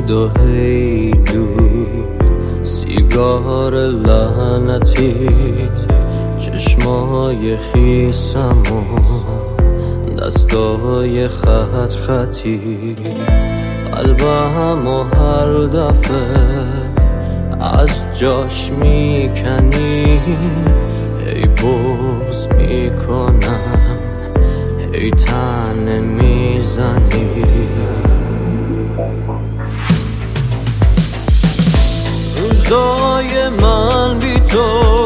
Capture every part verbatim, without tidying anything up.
دود و هی دود، سیگار لعنتی، چشمای خیسم و دستای خط خطی، قلبم و هر دفعه از جاش میکنی، هی بغض میکنم هی تنه میزنی. روزای من بی تو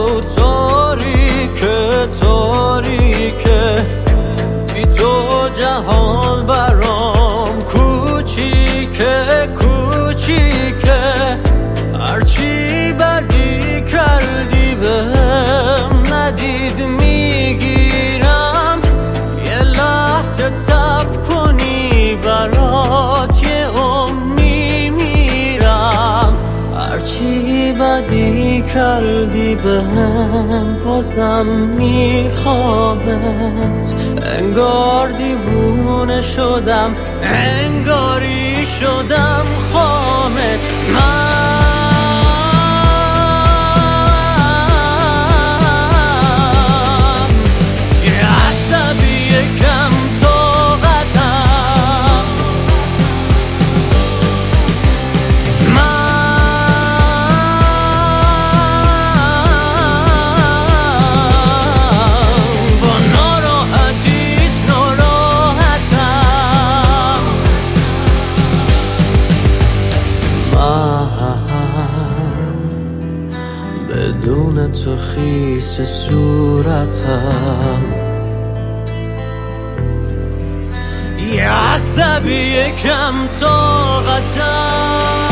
تاریکه تاریکه، بی تو جهان برام کوچیکه کوچیکه، هرچی بدی کردی بهم ندید میگیرم، یه لحظه تب کنی برات یه عمر میمیرم، هرچی بدی کردی بهم بازم میخوامت، انگار دیوونه شدم انگاری شدم خامت. من بدون تو خیس صورتم، یه عصبی کم طاقتم.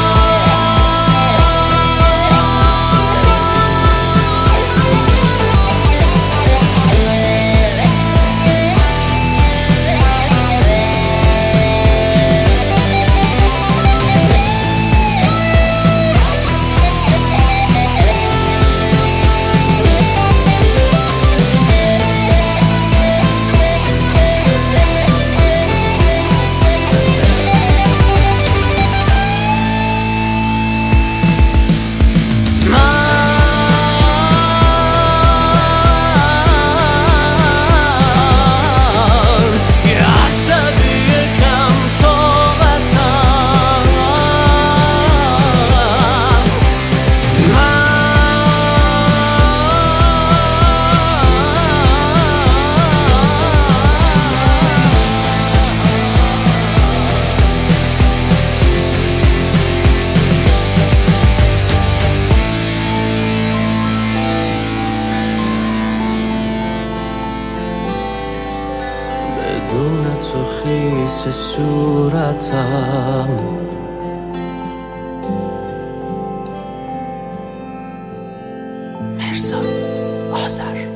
بدون تو خیس صورتم. مرزاد آذر.